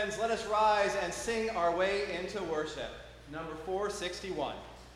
friends, let us rise and sing our way into worship. Number 461.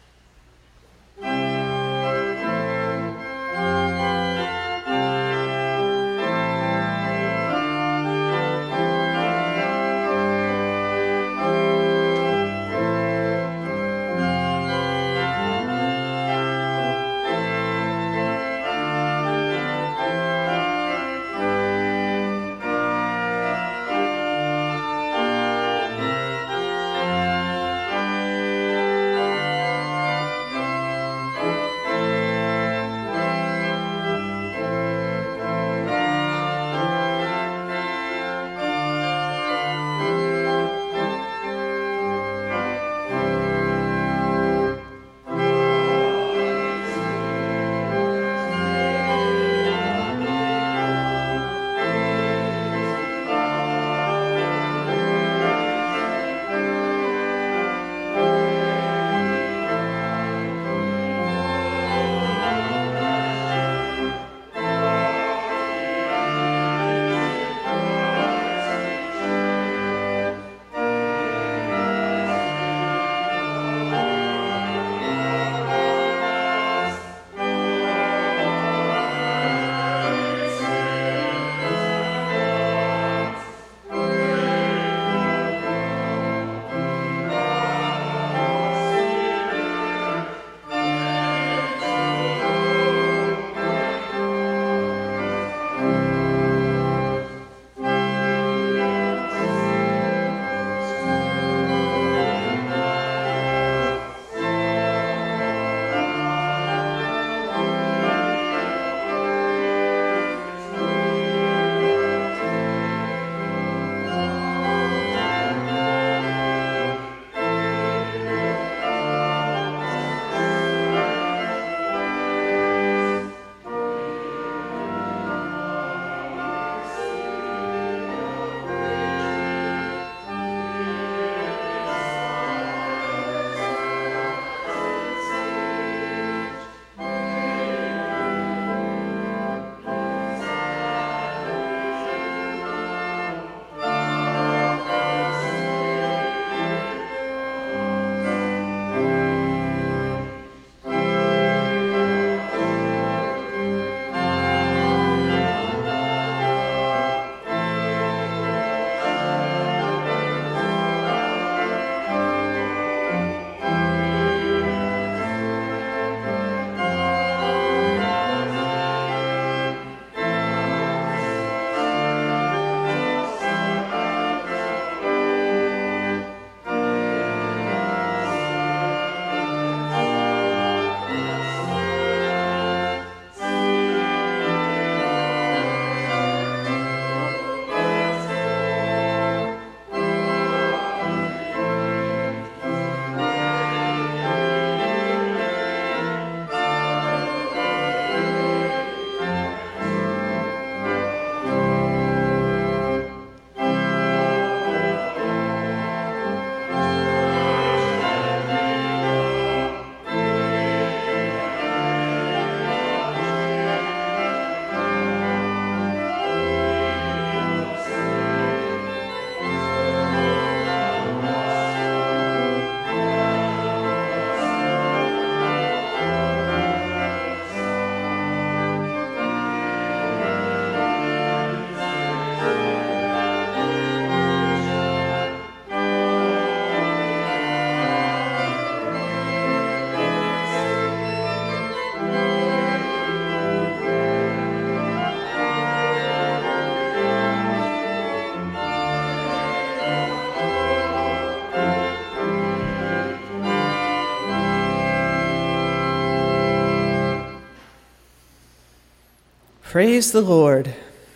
Praise the Lord.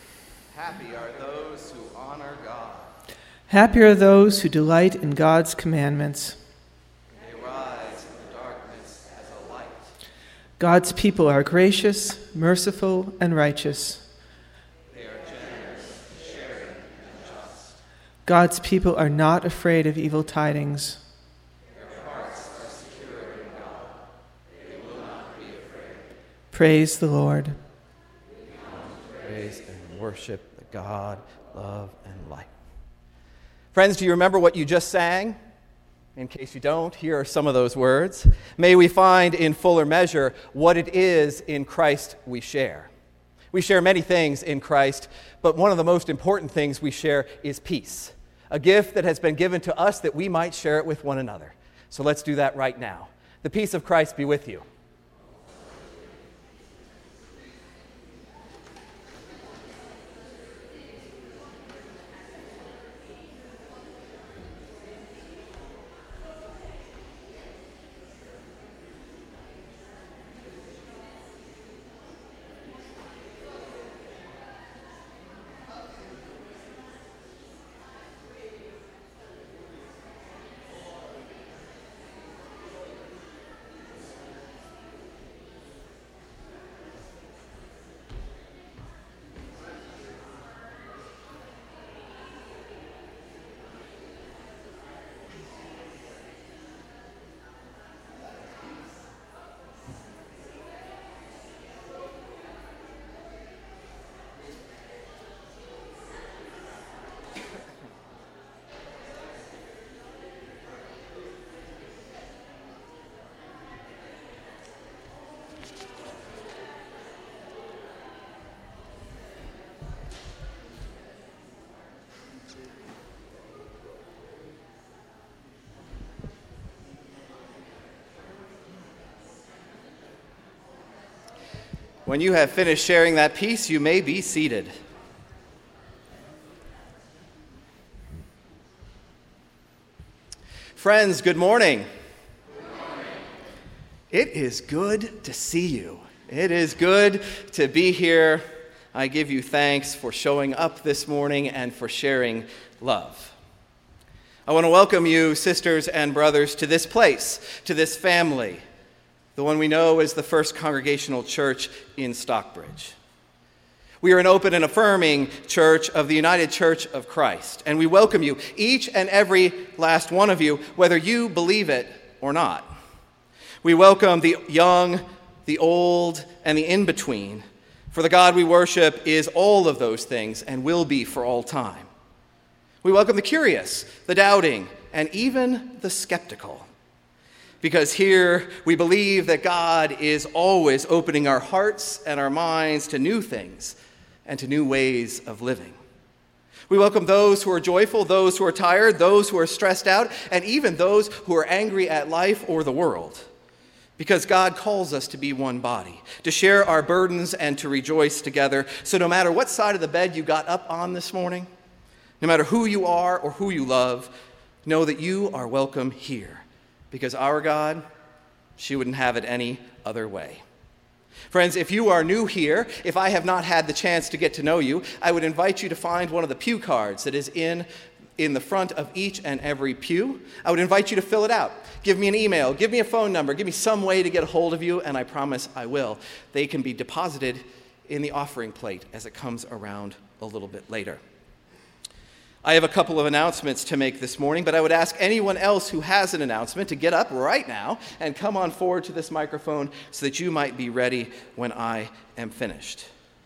Happy are those who honor God. Happy are those who delight in God's commandments. They rise in the darkness as a light. God's people are gracious, merciful, and righteous. They are generous, sharing, and just. God's people are not afraid of evil tidings. Their hearts are secure in God. They will not be afraid. Praise the Lord. Praise and worship the God, love, and life. Friends, do you remember what you just sang? In case you don't, here are some of those words. May we find in fuller measure what it is in Christ we share. We share many things in Christ, but one of the most important things we share is peace, a gift that has been given to us that we might share it with one another. So let's do that right now. The peace of Christ be with you. When you have finished sharing that peace, you may be seated. Friends, good morning. Good morning. It is good to see you. It is good to be here. I give you thanks for showing up this morning and for sharing love. I want to welcome you, sisters and brothers, to this place, to this family, the one we know as the First Congregational Church in Stockbridge. We are an open and affirming church of the United Church of Christ, and we welcome you, each and every last one of you, whether you believe it or not. We welcome the young, the old, and the in-between, for the God we worship is all of those things and will be for all time. We welcome the curious, the doubting, and even the skeptical. Because here we believe that God is always opening our hearts and our minds to new things and to new ways of living. We welcome those who are joyful, those who are tired, those who are stressed out, and even those who are angry at life or the world. Because God calls us to be one body, to share our burdens and to rejoice together. So no matter what side of the bed you got up on this morning, no matter who you are or who you love, know that you are welcome here. Because our God, she wouldn't have it any other way. Friends, if you are new here, if I have not had the chance to get to know you, I would invite you to find one of the pew cards that is in the front of each and every pew. I would invite you to fill it out. Give me an email, give me a phone number, give me some way to get a hold of you, and I promise I will. They can be deposited in the offering plate as it comes around a little bit later. I have a couple of announcements to make this morning, but I would ask anyone else who has an announcement to get up right now and come on forward to this microphone so that you might be ready when I am finished.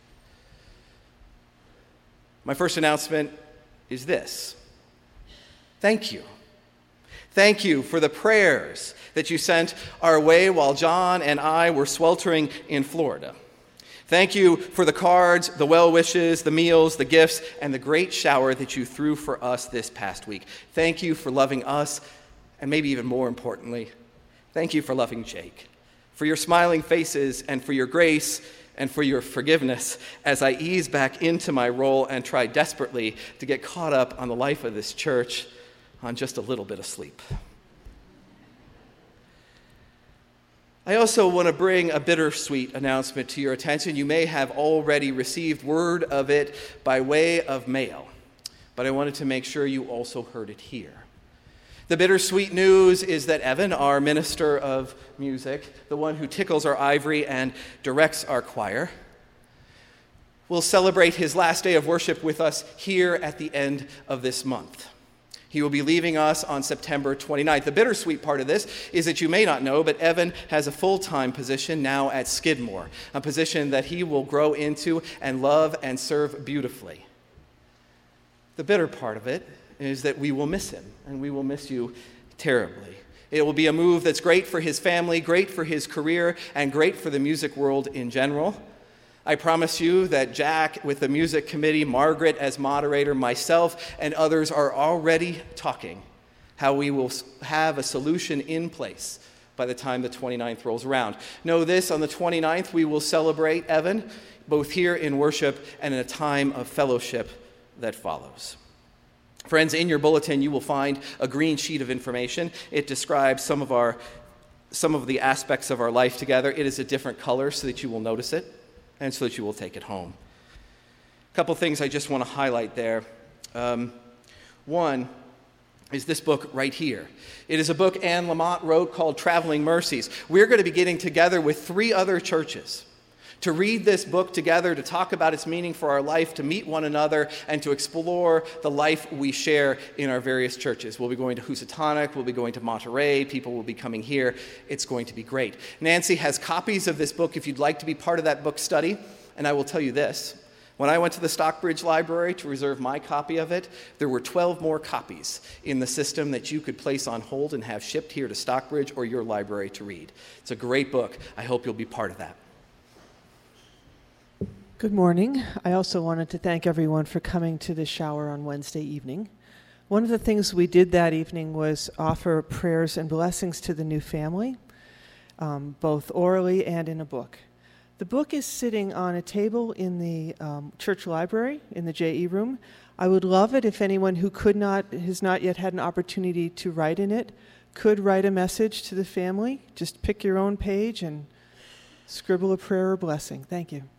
My first announcement is this. Thank you. Thank you for the prayers that you sent our way while John and I were sweltering in Florida. Thank you for the cards, the well wishes, the meals, the gifts, and the great shower that you threw for us this past week. Thank you for loving us, and maybe even more importantly, thank you for loving Jake, for your smiling faces and for your grace and for your forgiveness as I ease back into my role and try desperately to get caught up on the life of this church on just a little bit of sleep. I also want to bring a bittersweet announcement to your attention. You may have already received word of it by way of mail, but I wanted to make sure you also heard it here. The bittersweet news is that Evan, our minister of music, the one who tickles our ivory and directs our choir, will celebrate his last day of worship with us here at the end of this month. He will be leaving us on September 29th. The bittersweet part of this is that you may not know, but Evan has a full-time position now at Skidmore, a position that he will grow into and love and serve beautifully. The bitter part of it is that we will miss him, and we will miss you terribly. It will be a move that's great for his family, great for his career, and great for the music world in general. I promise you that Jack with the music committee, Margaret as moderator, myself, and others are already talking how we will have a solution in place by the time the 29th rolls around. Know this, on the 29th we will celebrate Evan, both here in worship and in a time of fellowship that follows. Friends, in your bulletin you will find a green sheet of information. It describes some of the aspects of our life together. It is a different color so that you will notice it and so that you will take it home. A couple things I just want to highlight there. One is this book right here. It is a book Anne Lamott wrote called Traveling Mercies. We're going to be getting together with 3 other churches to read this book together, to talk about its meaning for our life, to meet one another, and to explore the life we share in our various churches. We'll be going to Housatonic, we'll be going to Monterey, people will be coming here. It's going to be great. Nancy has copies of this book if you'd like to be part of that book study, and I will tell you this. When I went to the Stockbridge Library to reserve my copy of it, there were 12 more copies in the system that you could place on hold and have shipped here to Stockbridge or your library to read. It's a great book. I hope you'll be part of that. Good morning. I also wanted to thank everyone for coming to the shower on Wednesday evening. One of the things we did that evening was offer prayers and blessings to the new family, both orally and in a book. The book is sitting on a table in the church library in the JE room. I would love it if anyone who has not yet had an opportunity to write in it, could write a message to the family. Just pick your own page and scribble a prayer or blessing. Thank you.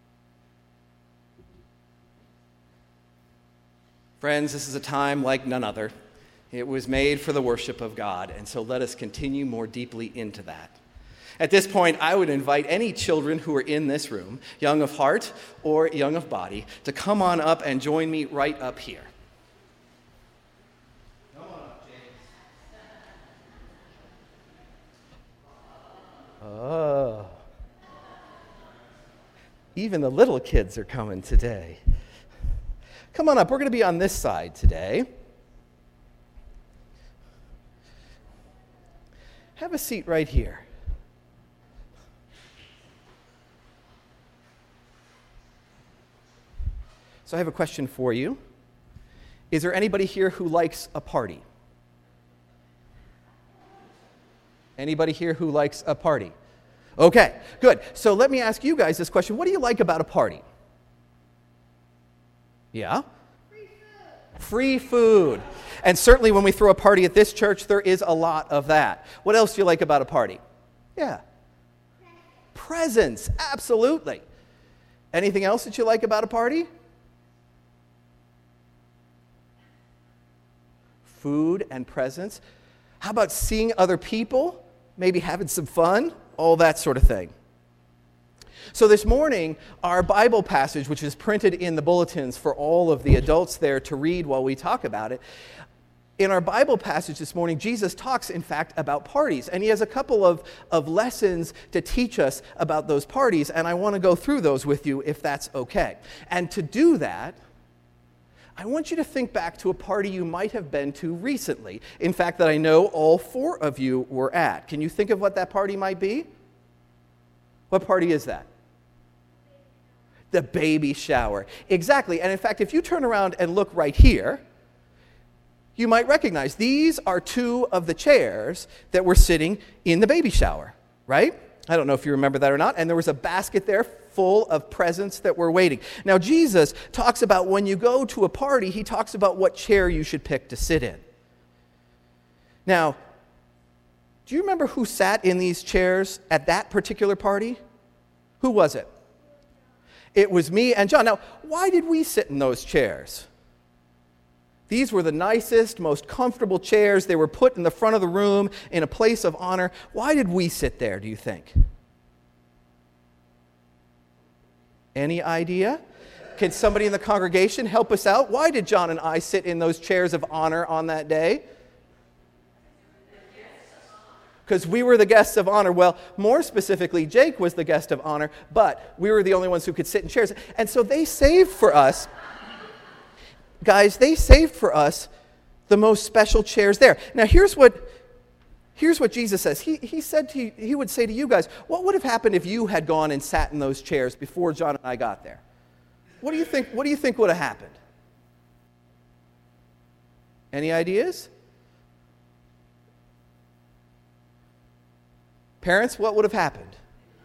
Friends, this is a time like none other. It was made for the worship of God, and so let us continue more deeply into that. At this point, I would invite any children who are in this room, young of heart or young of body, to come on up and join me right up here. Come on up, James. Oh. Even the little kids are coming today. Come on up. We're going to be on this side today. Have a seat right here. So I have a question for you. Is there anybody here who likes a party? Anybody here who likes a party? Okay, good. So let me ask you guys this question. What do you like about a party? Yeah? Free food. Free food. And certainly when we throw a party at this church, there is a lot of that. What else do you like about a party? Yeah. Presents. Absolutely. Anything else that you like about a party? Food and presents. How about seeing other people? Maybe having some fun? All that sort of thing. So this morning, our Bible passage, which is printed in the bulletins for all of the adults there to read while we talk about it, in our Bible passage this morning, Jesus talks, in fact, about parties. And he has a couple of lessons to teach us about those parties, and I want to go through those with you if that's okay. And to do that, I want you to think back to a party you might have been to recently. In fact, that I know all 4 of you were at. Can you think of what that party might be? What party is that? The baby shower. Exactly. And in fact, if you turn around and look right here, you might recognize these are 2 of the chairs that were sitting in the baby shower, right? I don't know if you remember that or not. And there was a basket there full of presents that were waiting. Now, Jesus talks about when you go to a party, he talks about what chair you should pick to sit in. Now, do you remember who sat in these chairs at that particular party? Who was it? It was me and John. Now, why did we sit in those chairs? These were the nicest, most comfortable chairs. They were put in the front of the room in a place of honor. Why did we sit there, do you think? Any idea? Can somebody in the congregation help us out? Why did John and I sit in those chairs of honor on that day? Because we were the guests of honor. Well, more specifically, Jake was the guest of honor, but we were the only ones who could sit in chairs. And so they saved for us, guys, they saved for us the most special chairs there. Now, here's what Jesus says. He would say to you guys, what would have happened if you had gone and sat in those chairs before John and I got there? What do you think would have happened? Any ideas? Parents, what would have happened?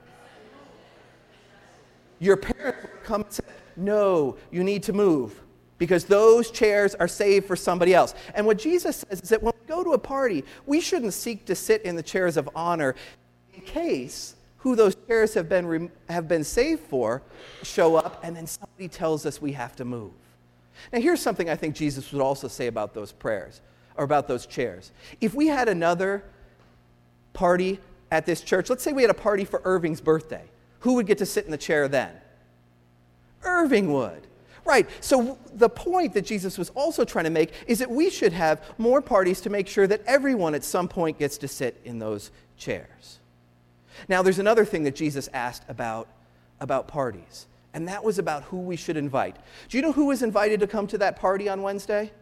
Your parents would come and say, no, you need to move, because those chairs are saved for somebody else. And what Jesus says is that when we go to a party, we shouldn't seek to sit in the chairs of honor in case who those chairs have been saved for show up and then somebody tells us we have to move. Now here's something I think Jesus would also say about those prayers, or about those chairs. If we had another party at this church, let's say we had a party for Irving's birthday, who would get to sit in the chair then? Irving would. Right, so the point that Jesus was also trying to make is that we should have more parties to make sure that everyone at some point gets to sit in those chairs. Now, there's another thing that Jesus asked about parties, and that was about who we should invite. Do you know who was invited to come to that party on Wednesday?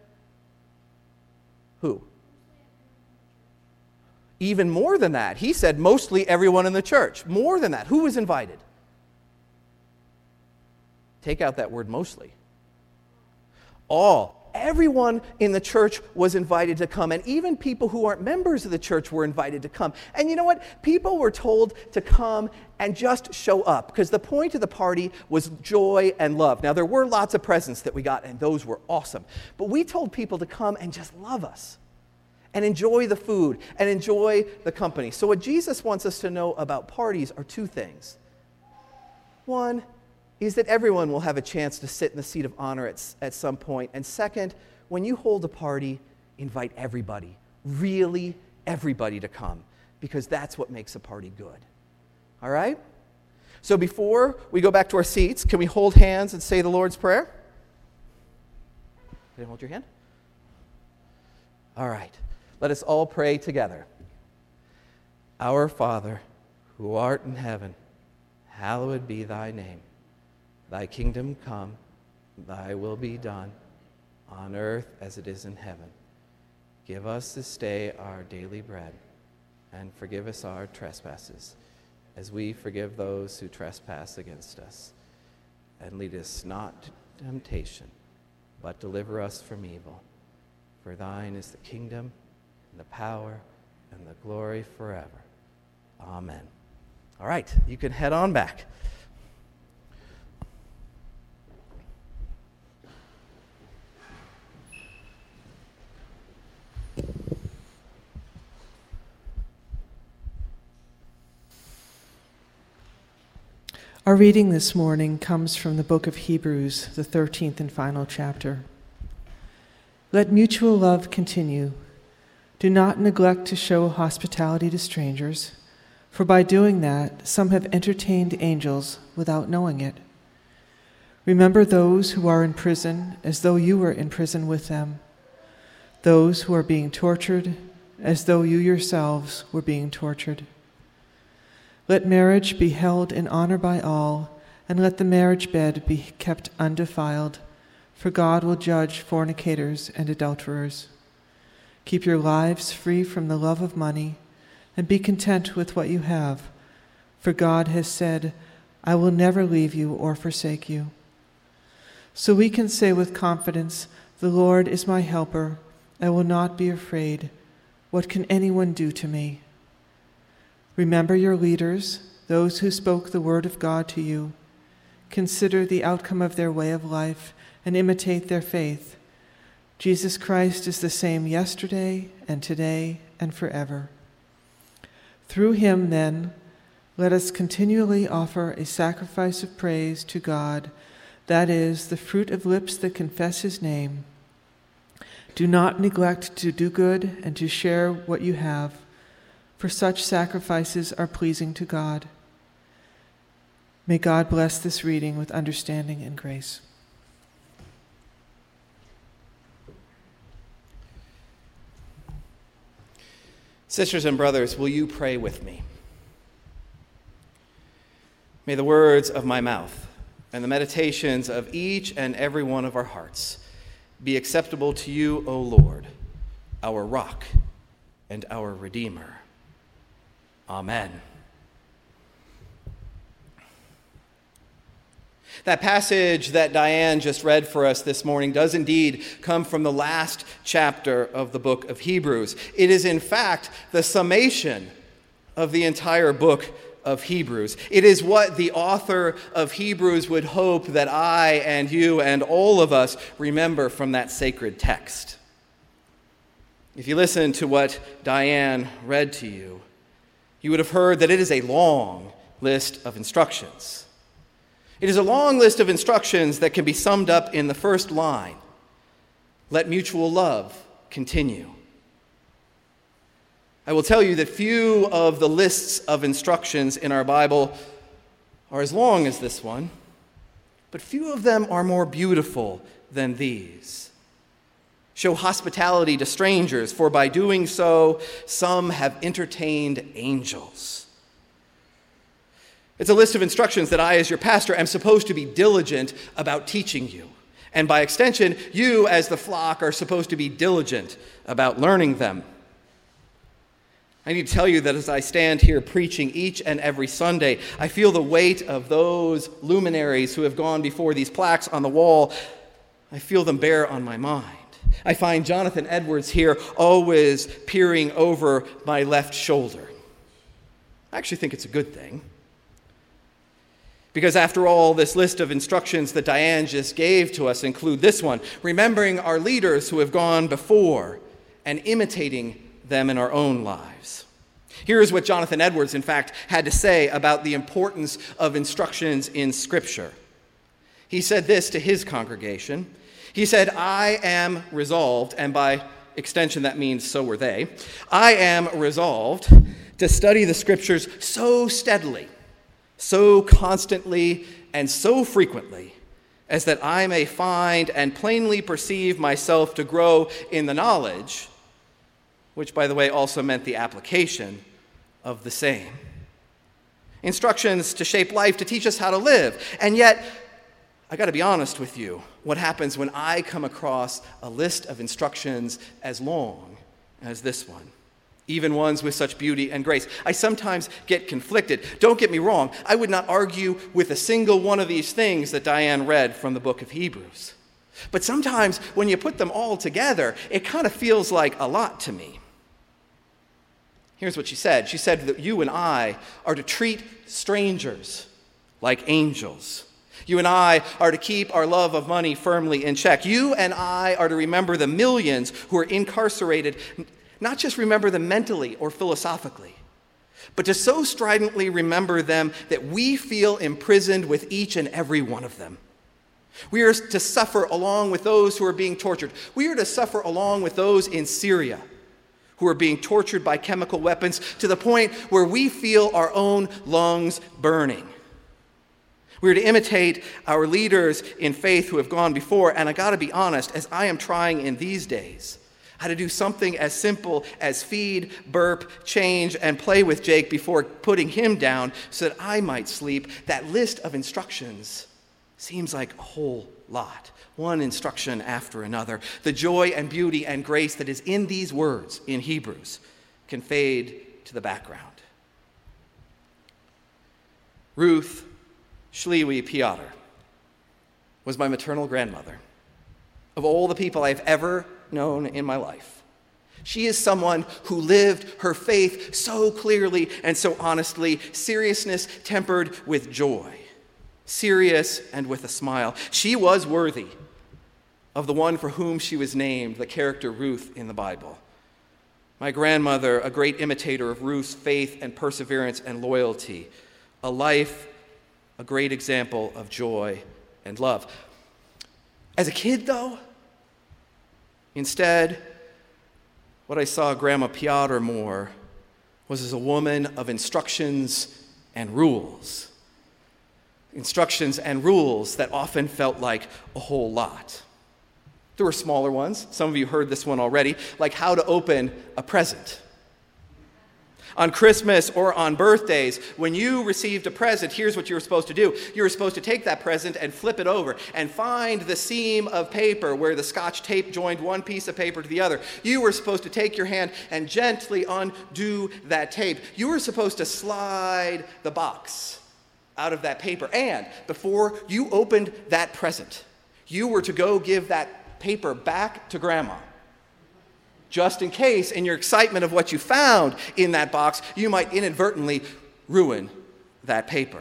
Who? Even more than that. He said mostly everyone in the church. More than that. Who was invited? Take out that word mostly. All. Everyone in the church was invited to come, and even people who aren't members of the church were invited to come. And you know what? People were told to come and just show up, because the point of the party was joy and love. Now, there were lots of presents that we got, and those were awesome. But we told people to come and just love us and enjoy the food and enjoy the company. So what Jesus wants us to know about parties are two things. One is that everyone will have a chance to sit in the seat of honor at some point. And second, when you hold a party, invite everybody, really everybody to come, because that's what makes a party good. All right? So before we go back to our seats, can we hold hands and say the Lord's Prayer? Can you hold your hand? All right. Let us all pray together. Our Father, who art in heaven, hallowed be thy name. Thy kingdom come, thy will be done, on earth as it is in heaven. Give us this day our daily bread, and forgive us our trespasses, as we forgive those who trespass against us. And lead us not to temptation, but deliver us from evil. For thine is the kingdom, and the power, and the glory forever. Amen. All right, you can head on back. Our reading this morning comes from the book of Hebrews, the 13th and final chapter. Let mutual love continue. Do not neglect to show hospitality to strangers, for by doing that, some have entertained angels without knowing it. Remember those who are in prison as though you were in prison with them, those who are being tortured as though you yourselves were being tortured. Let marriage be held in honor by all, and let the marriage bed be kept undefiled, for God will judge fornicators and adulterers. Keep your lives free from the love of money, and be content with what you have, for God has said, I will never leave you or forsake you. So we can say with confidence, the Lord is my helper, I will not be afraid. What can anyone do to me? Remember your leaders, those who spoke the word of God to you. Consider the outcome of their way of life and imitate their faith. Jesus Christ is the same yesterday and today and forever. Through him, then, let us continually offer a sacrifice of praise to God, that is, the fruit of lips that confess his name. Do not neglect to do good and to share what you have, for such sacrifices are pleasing to God. May God bless this reading with understanding and grace. Sisters and brothers, will you pray with me? May the words of my mouth and the meditations of each and every one of our hearts be acceptable to you, O Lord, our rock, and our Redeemer. Amen. That passage that Diane just read for us this morning does indeed come from the last chapter of the book of Hebrews. It is, in fact, the summation of the entire book of Hebrews. It is what the author of Hebrews would hope that I and you and all of us remember from that sacred text. If you listen to what Diane read to you, you would have heard that it is a long list of instructions. It is a long list of instructions that can be summed up in the first line: let mutual love continue. I will tell you that few of the lists of instructions in our Bible are as long as this one, but few of them are more beautiful than these. Show hospitality to strangers, for by doing so, some have entertained angels. It's a list of instructions that I, as your pastor, am supposed to be diligent about teaching you. And by extension, you, as the flock, are supposed to be diligent about learning them. I need to tell you that as I stand here preaching each and every Sunday, I feel the weight of those luminaries who have gone before these plaques on the wall. I feel them bear on my mind. I find Jonathan Edwards here always peering over my left shoulder. I actually think it's a good thing. Because after all, this list of instructions that Diane just gave to us include this one: remembering our leaders who have gone before and imitating them in our own lives. Here's what Jonathan Edwards, in fact, had to say about the importance of instructions in Scripture. He said this to his congregation. He said, I am resolved, and by extension that means so were they, I am resolved to study the Scriptures so steadily, so constantly, and so frequently, as that I may find and plainly perceive myself to grow in the knowledge, which, by the way, also meant the application of the same. Instructions to shape life, to teach us how to live. And yet, I got to be honest with you, what happens when I come across a list of instructions as long as this one? Even ones with such beauty and grace. I sometimes get conflicted. Don't get me wrong, I would not argue with a single one of these things that Diane read from the book of Hebrews. But sometimes when you put them all together, it kind of feels like a lot to me. Here's what she said. She said that you and I are to treat strangers like angels. You and I are to keep our love of money firmly in check. You and I are to remember the millions who are incarcerated, not just remember them mentally or philosophically, but to so stridently remember them that we feel imprisoned with each and every one of them. We are to suffer along with those who are being tortured. We are to suffer along with those in Syria who are being tortured by chemical weapons to the point where we feel our own lungs burning. We are to imitate our leaders in faith who have gone before, and I got to be honest, as I am trying in these days, how to do something as simple as feed, burp, change, and play with Jake before putting him down so that I might sleep, that list of instructions seems like a whole lot. One instruction after another. The joy and beauty and grace that is in these words in Hebrews can fade to the background. Ruth Shlewy Piotr was my maternal grandmother. Of all the people I've ever known in my life, she is someone who lived her faith so clearly and so honestly, seriousness tempered with joy, serious and with a smile. She was worthy of the one for whom she was named, the character Ruth in the Bible. My grandmother, a great imitator of Ruth's faith and perseverance and loyalty, a life, a great example of joy and love. As a kid, though, instead, what I saw Grandma Piotr more was as a woman of instructions and rules. Instructions and rules that often felt like a whole lot. There were smaller ones. Some of you heard this one already, like how to open a present. On Christmas or on birthdays, when you received a present, here's what you were supposed to do. You were supposed to take that present and flip it over and find the seam of paper where the Scotch tape joined one piece of paper to the other. You were supposed to take your hand and gently undo that tape. You were supposed to slide the box out of that paper. And before you opened that present, you were to go give that paper back to Grandma. Just in case, in your excitement of what you found in that box, you might inadvertently ruin that paper.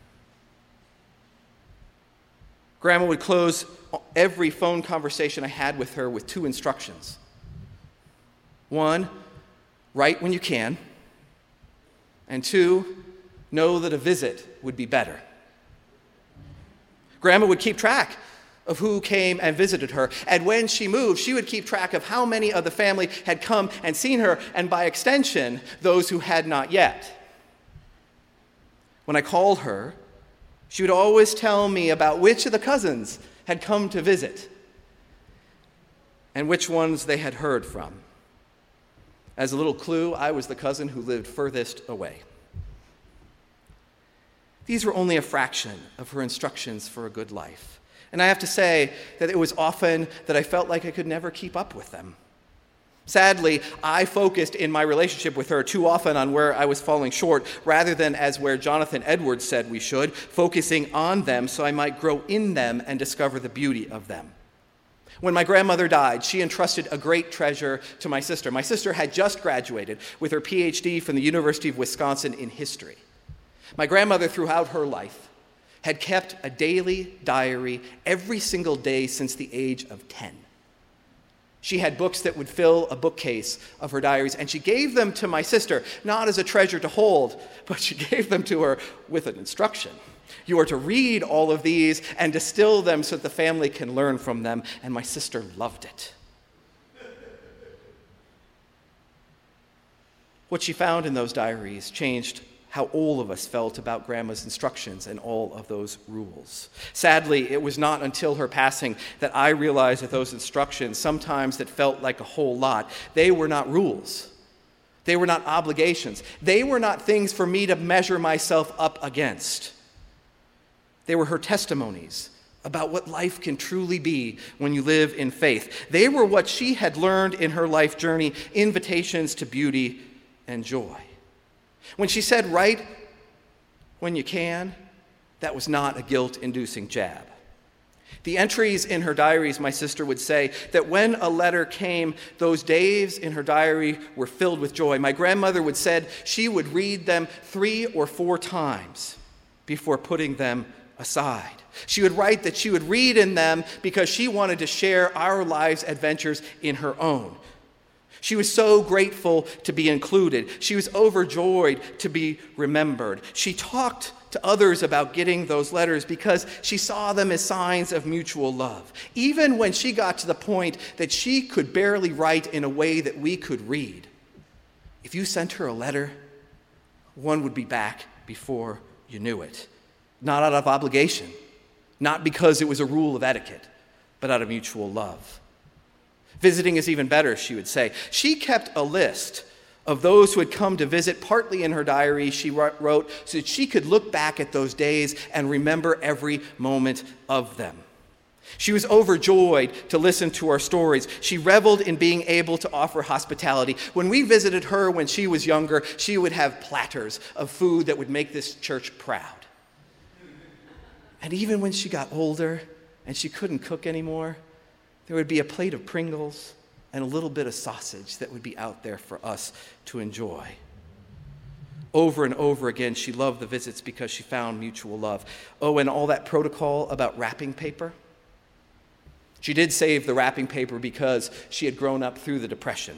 Grandma would close every phone conversation I had with her with 2 instructions. 1, write when you can. And 2, know that a visit would be better. Grandma would keep track of who came and visited her. And when she moved, she would keep track of how many of the family had come and seen her, and by extension, those who had not yet. When I called her, she would always tell me about which of the cousins had come to visit and which ones they had heard from. As a little clue, I was the cousin who lived furthest away. These were only a fraction of her instructions for a good life. And I have to say that it was often that I felt like I could never keep up with them. Sadly, I focused in my relationship with her too often on where I was falling short, rather than as where Jonathan Edwards said we should, focusing on them so I might grow in them and discover the beauty of them. When my grandmother died, she entrusted a great treasure to my sister. My sister had just graduated with her PhD from the University of Wisconsin in history. My grandmother, throughout her life, had kept a daily diary every single day since the age of 10. She had books that would fill a bookcase of her diaries, and she gave them to my sister, not as a treasure to hold, but she gave them to her with an instruction. You are to read all of these and distill them so that the family can learn from them, and my sister loved it. What she found in those diaries changed how all of us felt about Grandma's instructions and all of those rules. Sadly, it was not until her passing that I realized that those instructions, sometimes that felt like a whole lot, they were not rules. They were not obligations. They were not things for me to measure myself up against. They were her testimonies about what life can truly be when you live in faith. They were what she had learned in her life journey, invitations to beauty and joy. When she said, write when you can, that was not a guilt-inducing jab. The entries in her diaries, my sister would say, that when a letter came, those days in her diary were filled with joy. My grandmother would said she would read them 3 or 4 times before putting them aside. She would write that she would read in them because she wanted to share our lives' adventures in her own. She was so grateful to be included. She was overjoyed to be remembered. She talked to others about getting those letters because she saw them as signs of mutual love. Even when she got to the point that she could barely write in a way that we could read, if you sent her a letter, one would be back before you knew it. Not out of obligation, not because it was a rule of etiquette, but out of mutual love. Visiting is even better, she would say. She kept a list of those who had come to visit, partly in her diary she wrote, so that she could look back at those days and remember every moment of them. She was overjoyed to listen to our stories. She reveled in being able to offer hospitality. When we visited her when she was younger, she would have platters of food that would make this church proud. And even when she got older and she couldn't cook anymore, there would be a plate of Pringles and a little bit of sausage that would be out there for us to enjoy. Over and over again, she loved the visits because she found mutual love. Oh, and all that protocol about wrapping paper. She did save the wrapping paper because she had grown up through the Depression.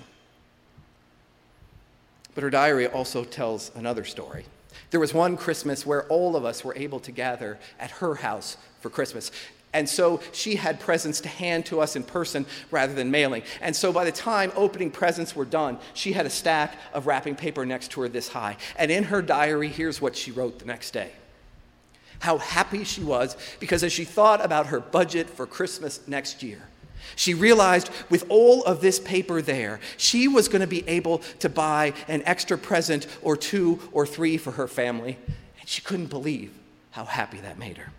But her diary also tells another story. There was one Christmas where all of us were able to gather at her house for Christmas. And so she had presents to hand to us in person rather than mailing. And so by the time opening presents were done, she had a stack of wrapping paper next to her this high. And in her diary, here's what she wrote the next day. How happy she was because as she thought about her budget for Christmas next year, She realized with all of this paper there, she was going to be able to buy an extra present or 2 or 3 for her family, and she couldn't believe how happy that made her.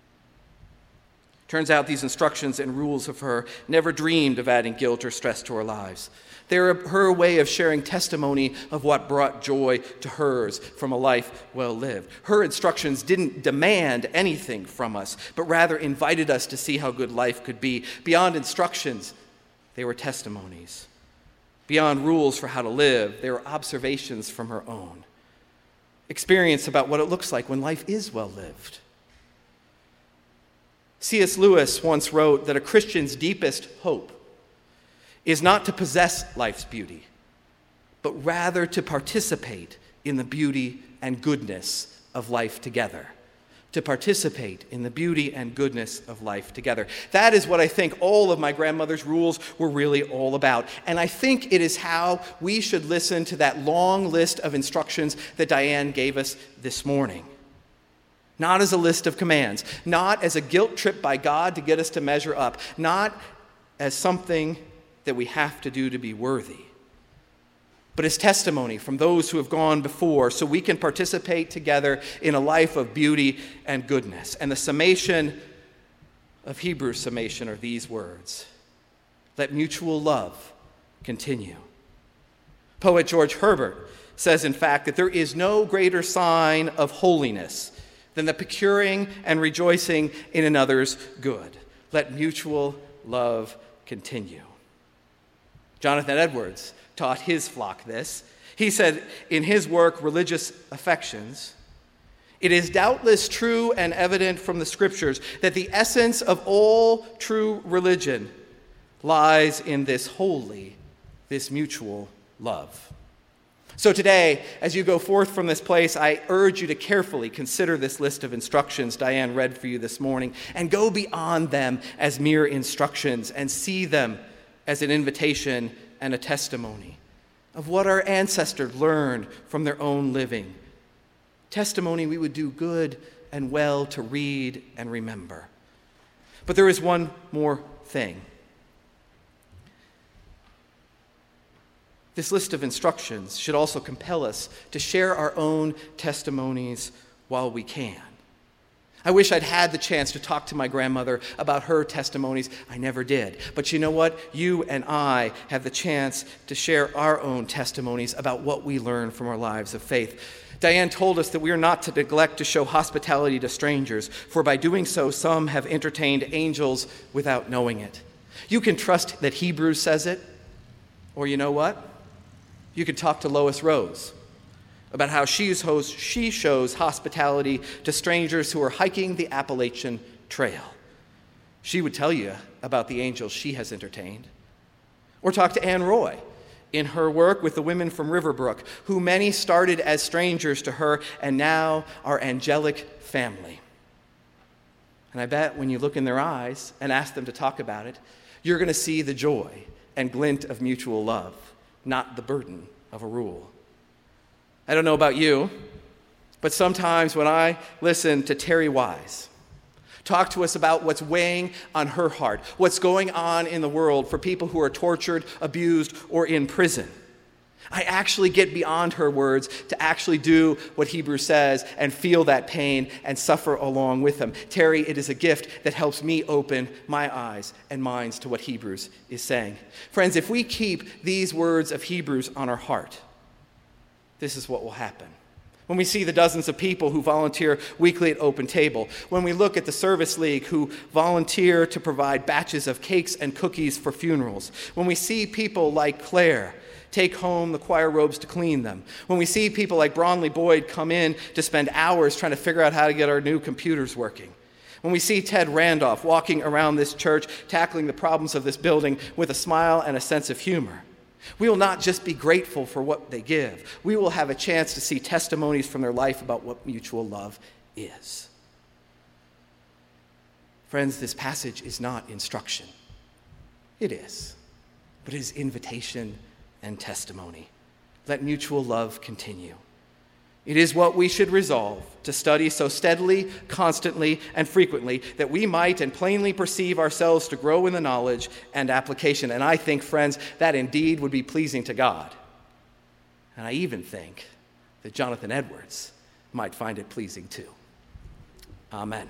Turns out these instructions and rules of her never dreamed of adding guilt or stress to her lives. They're her way of sharing testimony of what brought joy to hers from a life well lived. Her instructions didn't demand anything from us, but rather invited us to see how good life could be. Beyond instructions, they were testimonies. Beyond rules for how to live, they were observations from her own experience about what it looks like when life is well lived. C.S. Lewis once wrote that a Christian's deepest hope is not to possess life's beauty, but rather to participate in the beauty and goodness of life together. To participate in the beauty and goodness of life together. That is what I think all of my grandmother's rules were really all about. And I think it is how we should listen to that long list of instructions that Diane gave us this morning. Not as a list of commands, not as a guilt trip by God to get us to measure up, not as something that we have to do to be worthy, but as testimony from those who have gone before so we can participate together in a life of beauty and goodness. And the summation of Hebrews' summation are these words: let mutual love continue. Poet George Herbert says, in fact, that there is no greater sign of holiness than the procuring and rejoicing in another's good. Let mutual love continue. Jonathan Edwards taught his flock this. He said in his work, Religious Affections, it is doubtless true and evident from the Scriptures that the essence of all true religion lies in this holy, this mutual love. So today, as you go forth from this place, I urge you to carefully consider this list of instructions Diane read for you this morning and go beyond them as mere instructions and see them as an invitation and a testimony of what our ancestors learned from their own living. Testimony we would do good and well to read and remember. But there is one more thing. This list of instructions should also compel us to share our own testimonies while we can. I wish I'd had the chance to talk to my grandmother about her testimonies. I never did. But you know what? You and I have the chance to share our own testimonies about what we learn from our lives of faith. Diane told us that we are not to neglect to show hospitality to strangers, for by doing so, some have entertained angels without knowing it. You can trust that Hebrews says it, or you know what? You can talk to Lois Rose about how she shows hospitality to strangers who are hiking the Appalachian Trail. She would tell you about the angels she has entertained. Or talk to Anne Roy in her work with the women from Riverbrook, who many started as strangers to her and now are angelic family. And I bet when you look in their eyes and ask them to talk about it, you're going to see the joy and glint of mutual love, not the burden of a rule. I don't know about you, but sometimes when I listen to Terry Wise talk to us about what's weighing on her heart, what's going on in the world for people who are tortured, abused, or in prison, I actually get beyond her words to actually do what Hebrews says and feel that pain and suffer along with them. Terry, it is a gift that helps me open my eyes and minds to what Hebrews is saying. Friends, if we keep these words of Hebrews on our heart, this is what will happen. When we see the dozens of people who volunteer weekly at Open Table, when we look at the Service League who volunteer to provide batches of cakes and cookies for funerals, when we see people like Claire take home the choir robes to clean them, when we see people like Bronley Boyd come in to spend hours trying to figure out how to get our new computers working, when we see Ted Randolph walking around this church tackling the problems of this building with a smile and a sense of humor, we will not just be grateful for what they give. We will have a chance to see testimonies from their life about what mutual love is. Friends, this passage is not instruction. It is, but it is invitation and testimony. Let mutual love continue. It is what we should resolve to study so steadily, constantly, and frequently that we might and plainly perceive ourselves to grow in the knowledge and application. And I think, friends, that indeed would be pleasing to God. And I even think that Jonathan Edwards might find it pleasing too. Amen.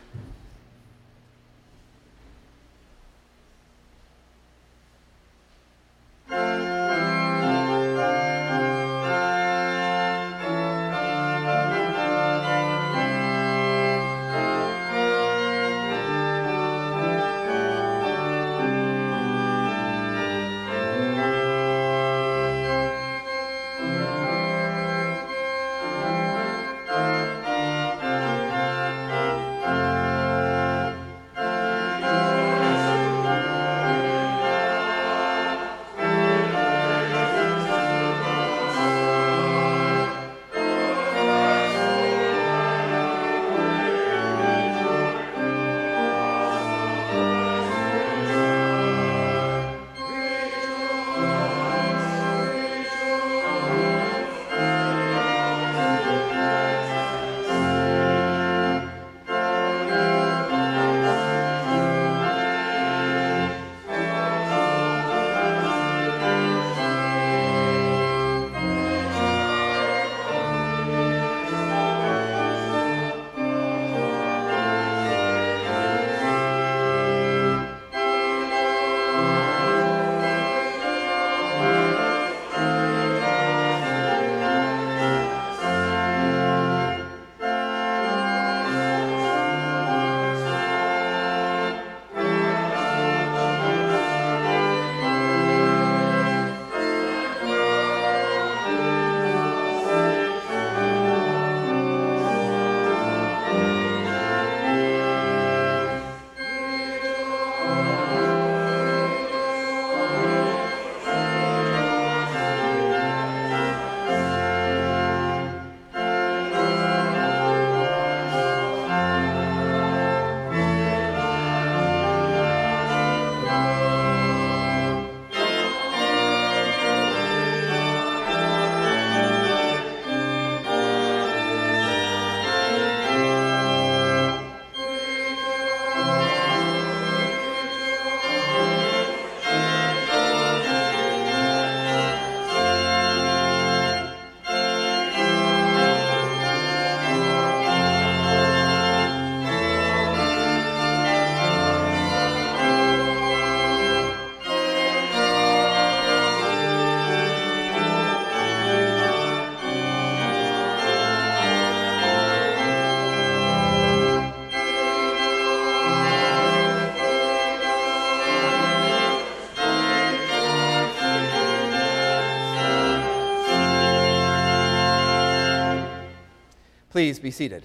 Please be seated.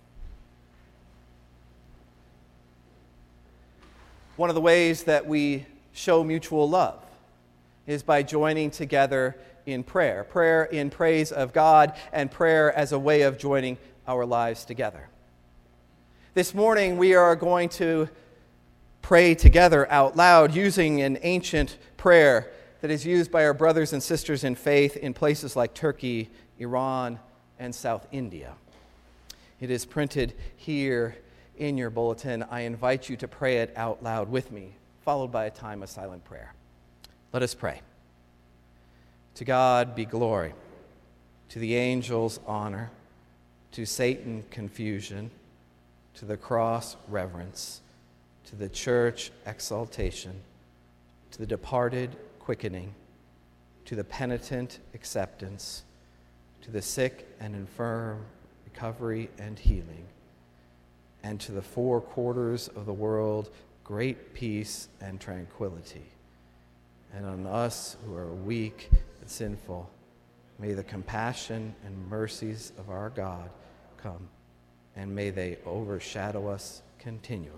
One of the ways that we show mutual love is by joining together in prayer. Prayer in praise of God and prayer as a way of joining our lives together. This morning we are going to pray together out loud using an ancient prayer that is used by our brothers and sisters in faith in places like Turkey, Iran, and South India. It is printed here in your bulletin. I invite you to pray it out loud with me, followed by a time of silent prayer. Let us pray. To God be glory, to the angels honor, to Satan confusion, to the cross reverence, to the church exaltation, to the departed quickening, to the penitent acceptance, to the sick and infirm recovery and healing, and to the four quarters of the world great peace and tranquility. And on us who are weak and sinful, may the compassion and mercies of our God come, and may they overshadow us continually.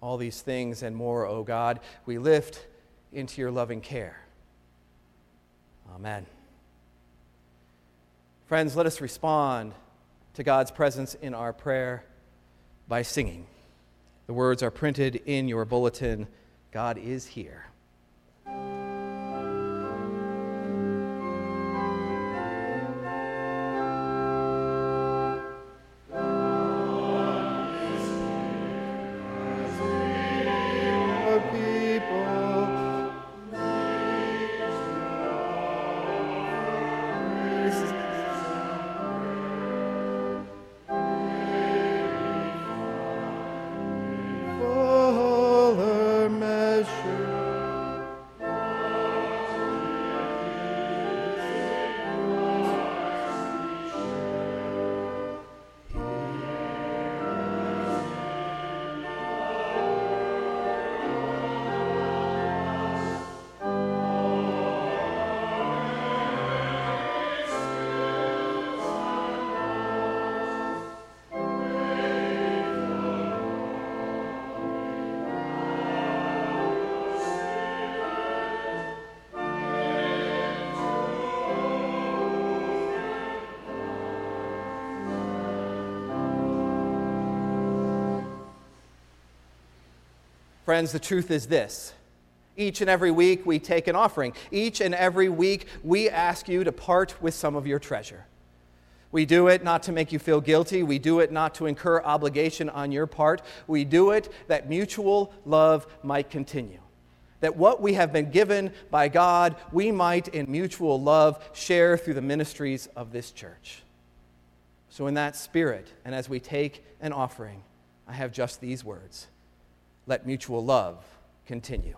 All these things and more, O God, we lift into your loving care. Amen. Friends, let us respond to God's presence in our prayer by singing. The words are printed in your bulletin. God is here. Friends, the truth is this. Each and every week we take an offering. Each and every week we ask you to part with some of your treasure. We do it not to make you feel guilty. We do it not to incur obligation on your part. We do it that mutual love might continue. That what we have been given by God, we might in mutual love share through the ministries of this church. So in that spirit, and as we take an offering, I have just these words. Let mutual love continue.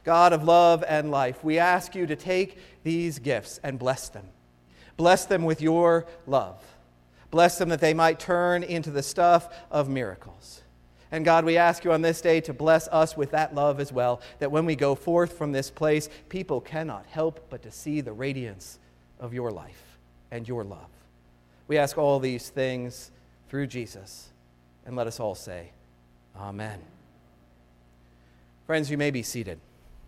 God of love and life, we ask you to take these gifts and bless them. Bless them with your love. Bless them that they might turn into the stuff of miracles. And God, we ask you on this day to bless us with that love as well, that when we go forth from this place, people cannot help but to see the radiance of your life and your love. We ask all these things through Jesus, and let us all say, Amen. Friends, you may be seated.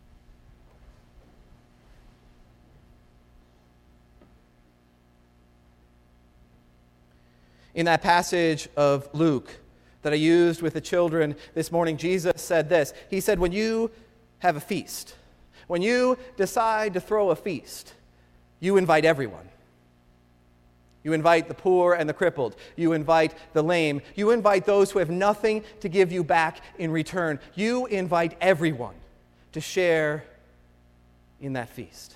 In that passage of Luke that I used with the children this morning, Jesus said this. He said, when you have a feast, when you decide to throw a feast, you invite everyone. You invite the poor and the crippled. You invite the lame. You invite those who have nothing to give you back in return. You invite everyone to share in that feast.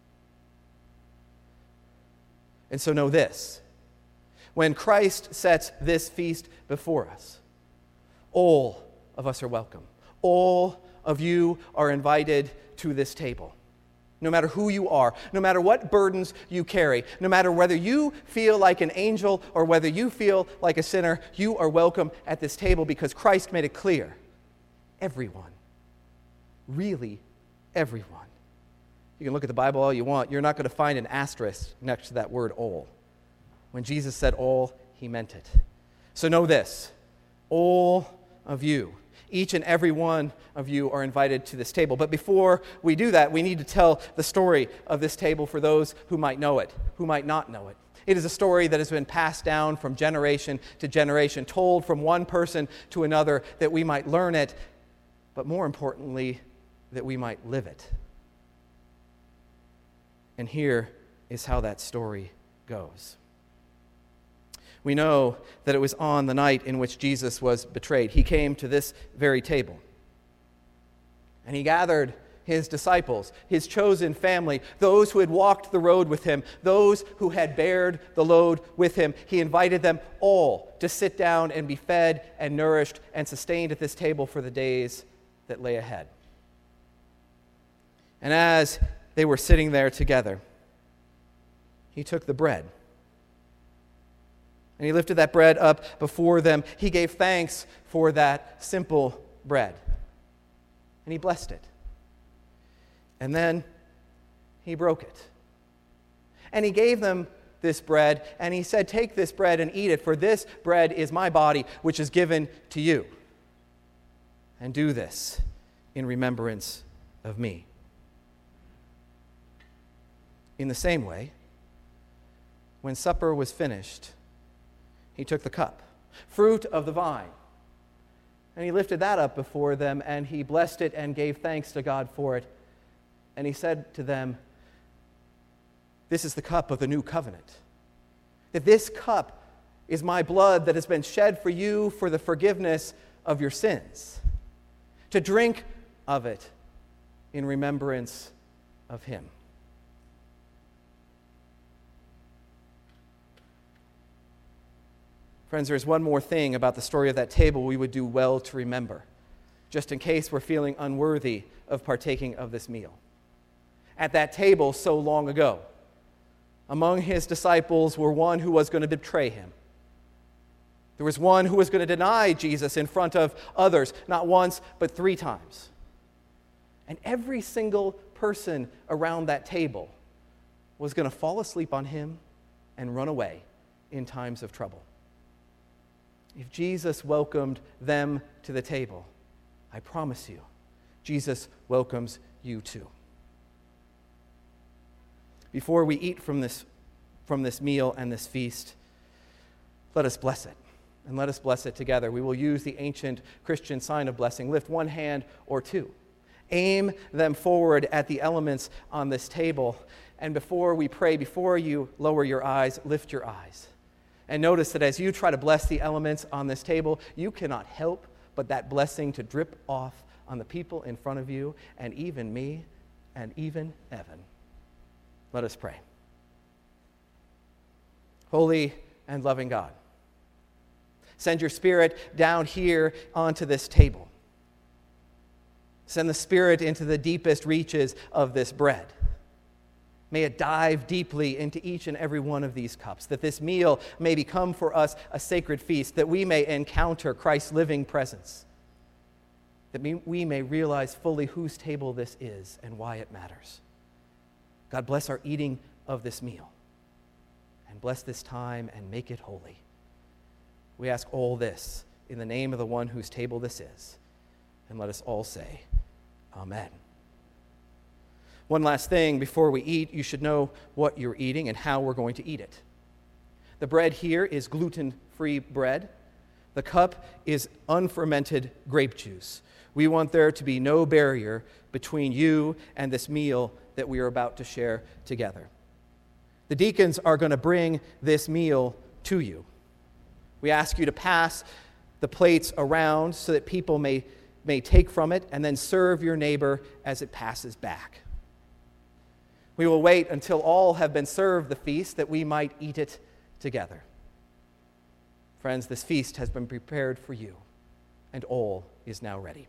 And so know this. When Christ sets this feast before us, all of us are welcome. All of you are invited to this table. No matter who you are, no matter what burdens you carry, no matter whether you feel like an angel or whether you feel like a sinner, you are welcome at this table because Christ made it clear. Everyone. Really, everyone. You can look at the Bible all you want. You're not going to find an asterisk next to that word all. When Jesus said all, he meant it. So know this, all of you, each and every one of you are invited to this table. But before we do that, we need to tell the story of this table for those who might know it, who might not know it. It is a story that has been passed down from generation to generation, told from one person to another that we might learn it, but more importantly, that we might live it. And here is how that story goes. We know that it was on the night in which Jesus was betrayed. He came to this very table. And he gathered his disciples, his chosen family, those who had walked the road with him, those who had bared the load with him. He invited them all to sit down and be fed and nourished and sustained at this table for the days that lay ahead. And as they were sitting there together, he took the bread. And he lifted that bread up before them. He gave thanks for that simple bread. And he blessed it. And then he broke it. And he gave them this bread, and he said, take this bread and eat it, for this bread is my body, which is given to you. And do this in remembrance of me. In the same way, when supper was finished, he took the cup, fruit of the vine, and he lifted that up before them, and he blessed it and gave thanks to God for it. And he said to them, this is the cup of the new covenant. That this cup is my blood that has been shed for you for the forgiveness of your sins. To drink of it in remembrance of him. Friends, there's one more thing about the story of that table we would do well to remember, just in case we're feeling unworthy of partaking of this meal. At that table so long ago, among his disciples were one who was going to betray him. There was one who was going to deny Jesus in front of others, not once, but 3 times. And every single person around that table was going to fall asleep on him and run away in times of trouble. If Jesus welcomed them to the table, I promise you, Jesus welcomes you too. Before we eat from this meal and this feast, let us bless it. And let us bless it together. We will use the ancient Christian sign of blessing. Lift one hand or 2. Aim them forward at the elements on this table. And before we pray, before you lower your eyes, lift your eyes. And notice that as you try to bless the elements on this table, you cannot help but that blessing to drip off on the people in front of you, and even me, and even Evan. Let us pray. Holy and loving God, send your Spirit down here onto this table. Send the Spirit into the deepest reaches of this bread. May it dive deeply into each and every one of these cups, that this meal may become for us a sacred feast, that we may encounter Christ's living presence, that we may realize fully whose table this is and why it matters. God, bless our eating of this meal, and bless this time and make it holy. We ask all this in the name of the one whose table this is, and let us all say, Amen. One last thing before we eat, you should know what you're eating and how we're going to eat it. The bread here is gluten-free bread. The cup is unfermented grape juice. We want there to be no barrier between you and this meal that we are about to share together. The deacons are going to bring this meal to you. We ask you to pass the plates around so that people may take from it and then serve your neighbor as it passes back. We will wait until all have been served the feast that we might eat it together. Friends, this feast has been prepared for you, and all is now ready.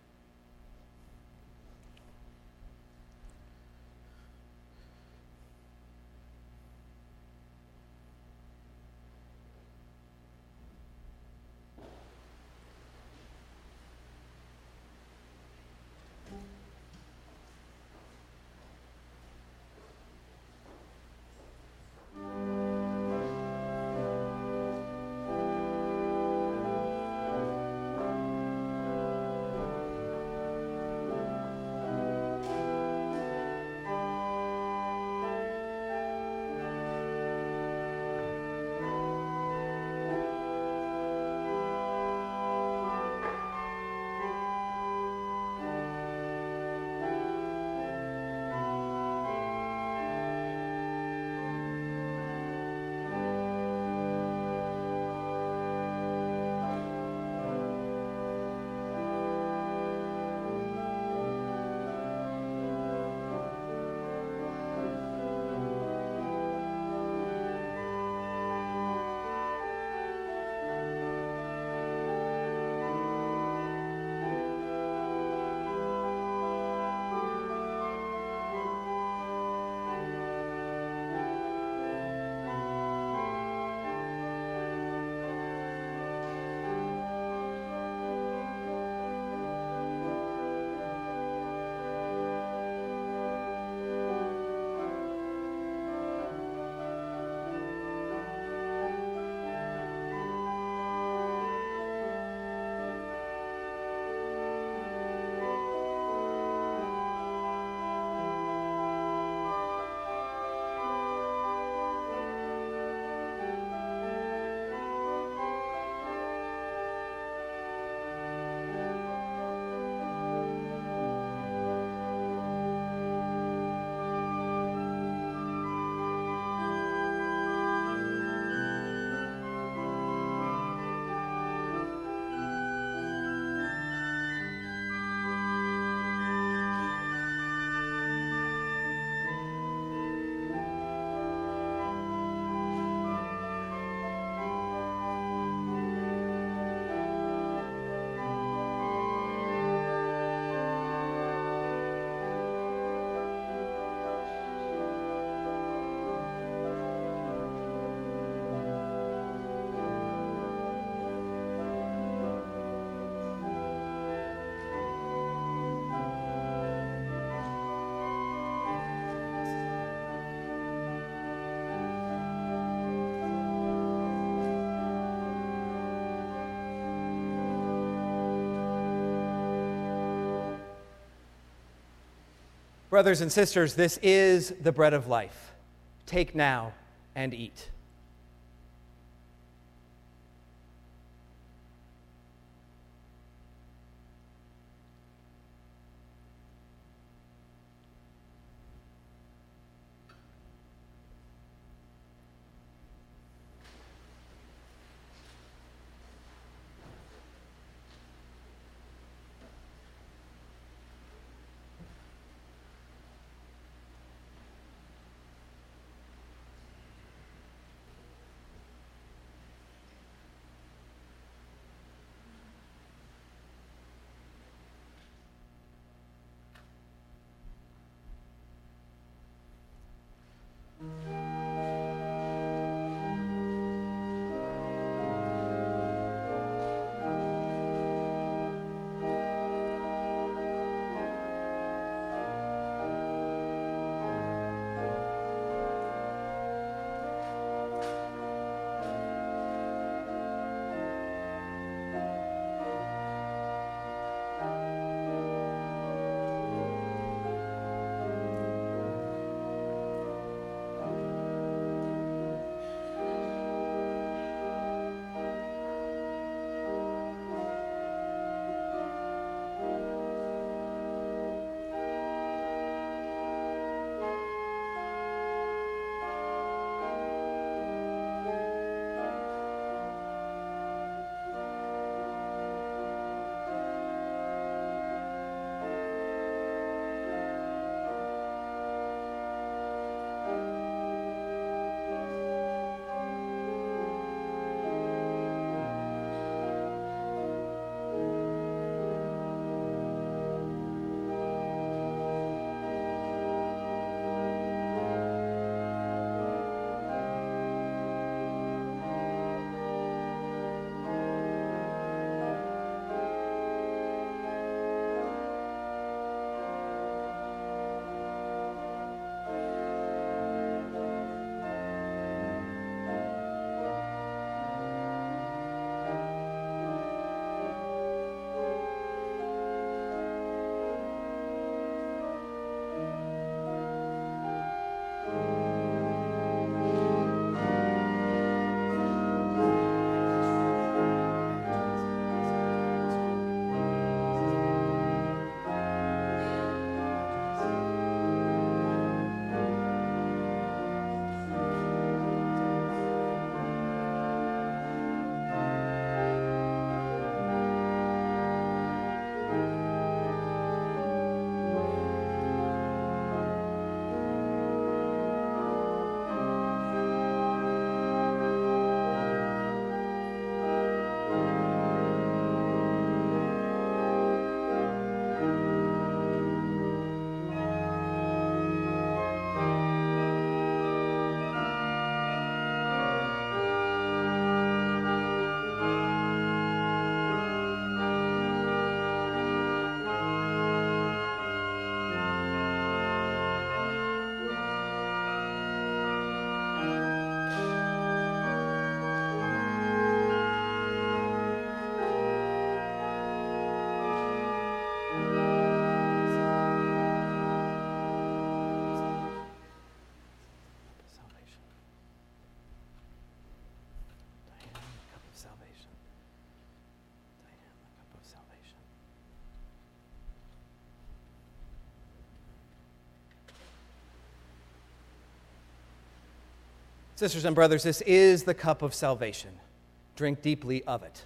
Brothers and sisters, this is the bread of life. Take now and eat. Sisters and brothers, this is the cup of salvation. Drink deeply of it.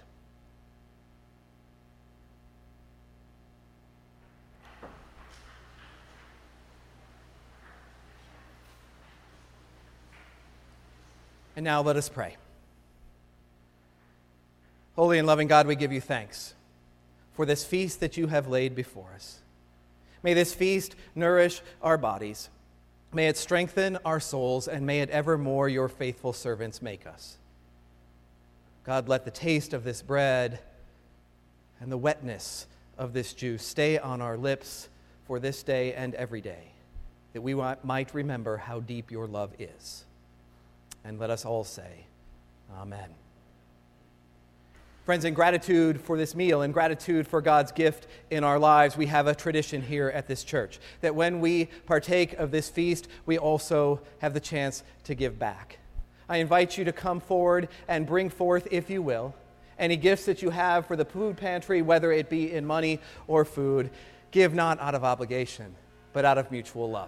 And now let us pray. Holy and loving God, we give you thanks for this feast that you have laid before us. May this feast nourish our bodies. May it strengthen our souls, and may it evermore your faithful servants make us. God, let the taste of this bread and the wetness of this juice stay on our lips for this day and every day, that we might remember how deep your love is. And let us all say, Amen. Friends, in gratitude for this meal, in gratitude for God's gift in our lives, we have a tradition here at this church that when we partake of this feast, we also have the chance to give back. I invite you to come forward and bring forth, if you will, any gifts that you have for the food pantry, whether it be in money or food. Give not out of obligation, but out of mutual love.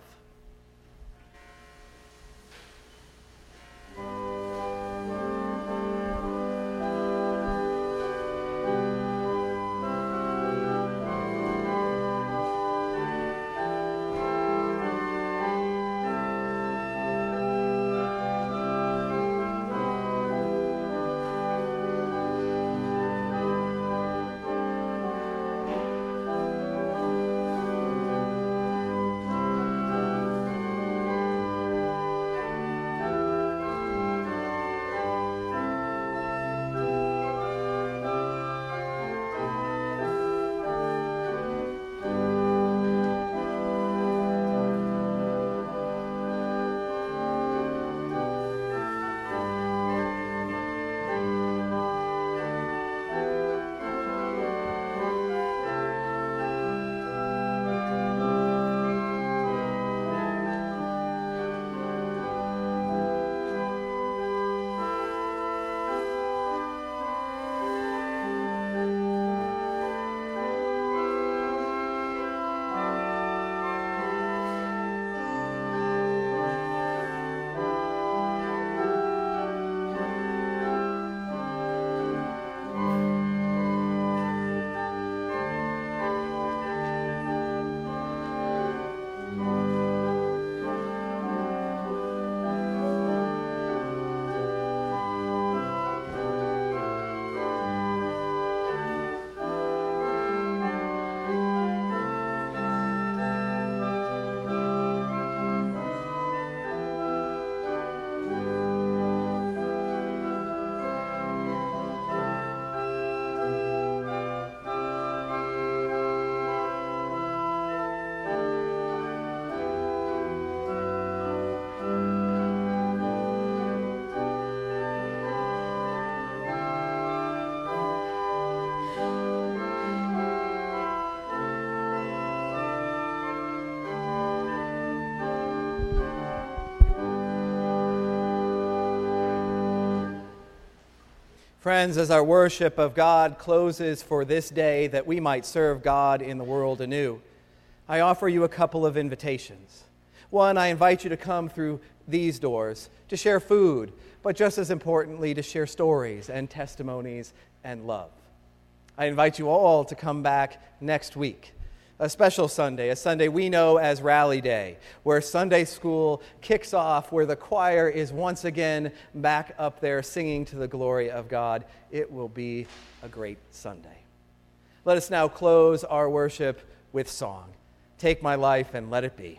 Friends, as our worship of God closes for this day that we might serve God in the world anew, I offer you a couple of invitations. One, I invite you to come through these doors to share food, but just as importantly, to share stories and testimonies and love. I invite you all to come back next week, a special Sunday, a Sunday we know as Rally Day, where Sunday school kicks off, where the choir is once again back up there singing to the glory of God. It will be a great Sunday. Let us now close our worship with song. Take my life and let it be.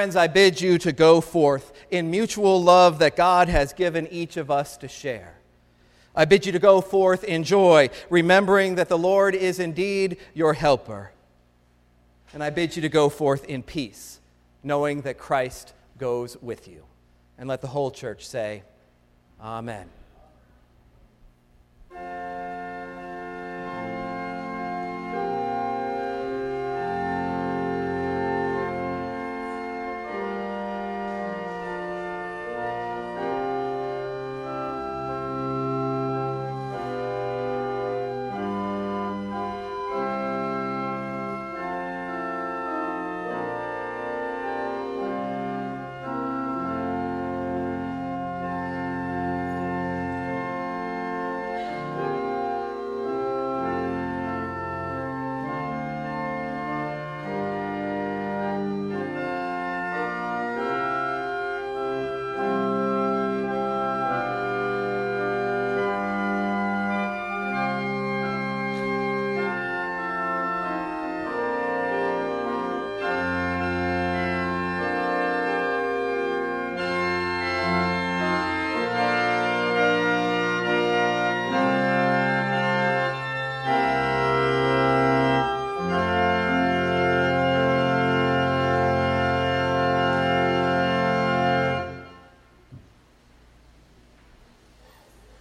friends, I bid you to go forth in mutual love that God has given each of us to share. I bid you to go forth in joy, remembering that the Lord is indeed your helper. And I bid you to go forth in peace, knowing that Christ goes with you. And let the whole church say, Amen.